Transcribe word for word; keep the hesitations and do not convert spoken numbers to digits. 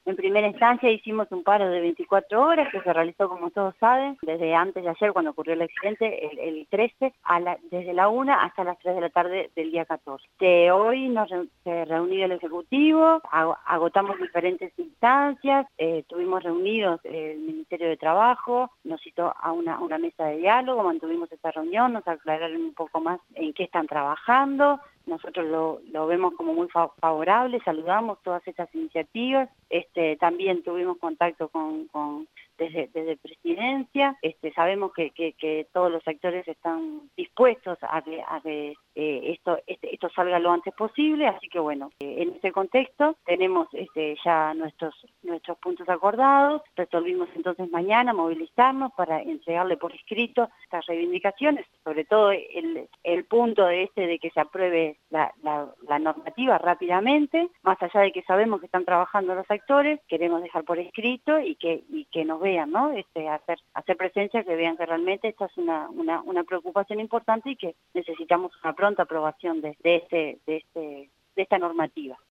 En primera instancia hicimos un paro de veinticuatro horas que se realizó, como todos saben, desde antes de ayer cuando ocurrió el accidente, el, el trece, a la, desde la una hasta las tres de la tarde del día catorce. De hoy nos re, se reunió el Ejecutivo, ag, agotamos diferentes instancias, eh, tuvimos reunidos el Ministerio de Trabajo, nos citó a una, una mesa de diálogo, mantuvimos esta reunión, nos aclararon un poco más en qué están trabajando. Nosotros lo, lo vemos como muy favorable, saludamos todas estas iniciativas. Este, también tuvimos contacto con, con desde, desde Presidencia. Este, sabemos que, que, que todos los sectores están dispuestos a que, a que eh, esto, este, esto salga lo antes posible, así que bueno, eh, en ese contexto tenemos este, ya nuestros, nuestros puntos acordados. Resolvimos entonces mañana movilizarnos para entregarle por escrito estas reivindicaciones, sobre todo el, el punto de este de que se apruebe La, la, la normativa rápidamente, más allá de que sabemos que están trabajando los actores, queremos dejar por escrito y que y que nos vean, ¿no? Este, hacer hacer presencia, que vean que realmente esta es una, una, una preocupación importante y que necesitamos una pronta aprobación de, de, este, de, este, de esta normativa.